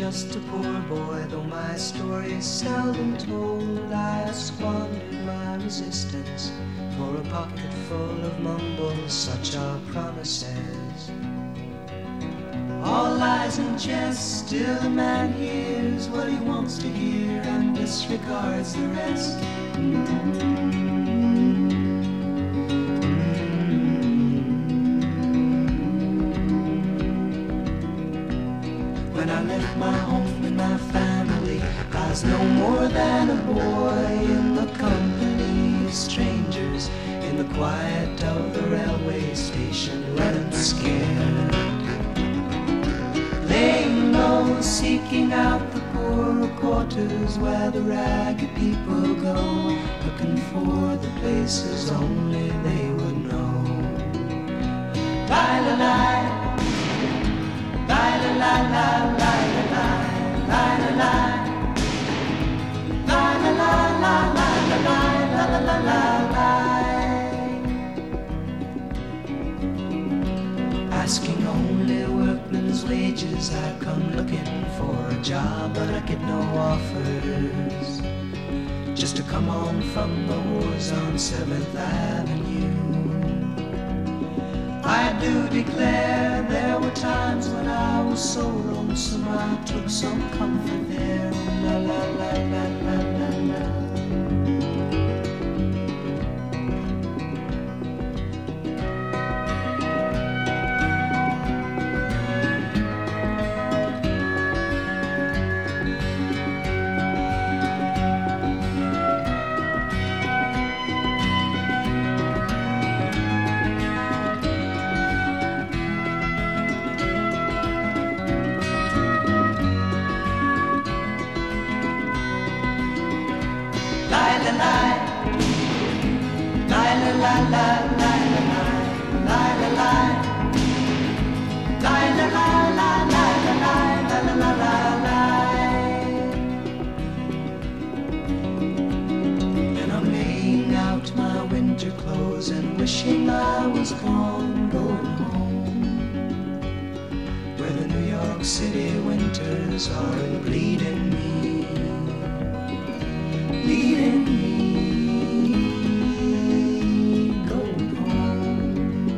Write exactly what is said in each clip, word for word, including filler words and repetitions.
just a poor boy, though my story is seldom told. I squandered my resistance for a pocket full of mumbles, such are promises. All lies and jest, still a man hears what he wants to hear and disregards the rest. When I left my home and my family, I was no more than a boy in the company of strangers, in the quiet of the railway station, running scared. Laying low, seeking out the poorer quarters where the ragged people go, looking for the places only they would know. Lie-la-lie, lie-la-lie-lie, lie-la-lie, lie-la-lie, lie-la-lie, lie-la-lie, lie-la-lie. Asking only workmen's wages, I come looking for a job, but I get no offers. Just to come on from the wars on seventh Avenue. I do declare there were times when I was so lonesome I took some comfort there. La la la la la la la. Wishing I was gone, going home, where the New York City winters are bleeding me, bleeding me, going home.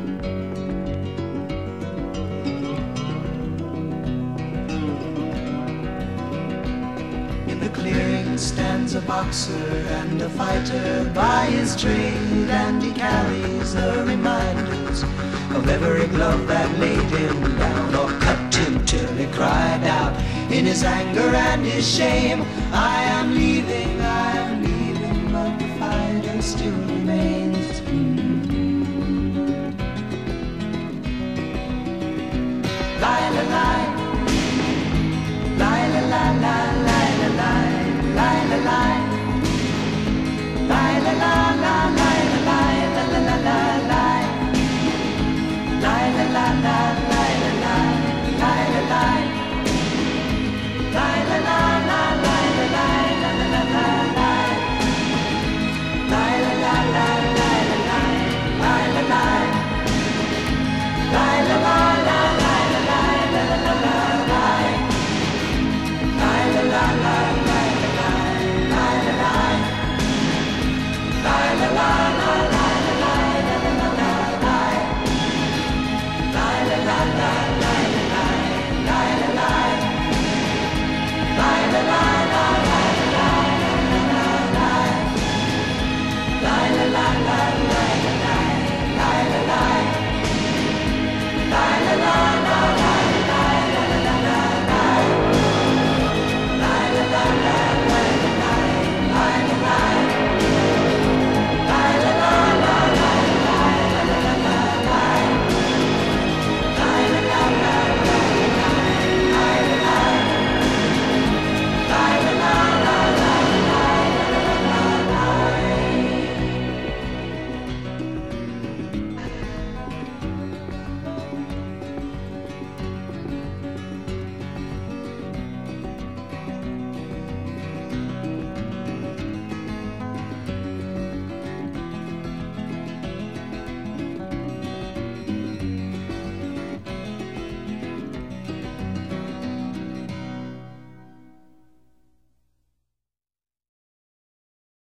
In the clearing stands a boxer and a fighter by his trade, and he carries the reminders of every glove that laid him down or cut him till he cried out in his anger and his shame, I am leaving, I am leaving, but the fighter still remains.